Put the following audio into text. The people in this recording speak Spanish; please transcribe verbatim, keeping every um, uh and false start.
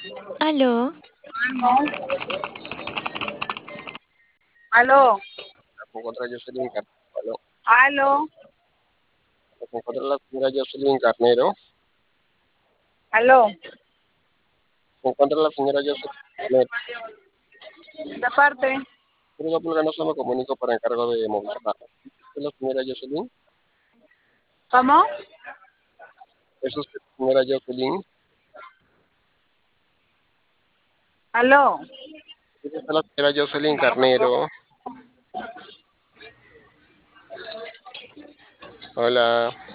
Aló, Aló, Se encuentra Jocelyn Carnero. aló, Se encuentra la señora Jocelyn Carnero. aló. Se encuentra la señora Jocelyn Carnero. De parte, Grupo Pulganoso me comunico para encargo de movilidad. ¿Es la señora Jocelyn? ¿cómo? ¿Es usted la señora Jocelyn? Aló. ¿Es usted la señora Jocelyn Carnero? Hola.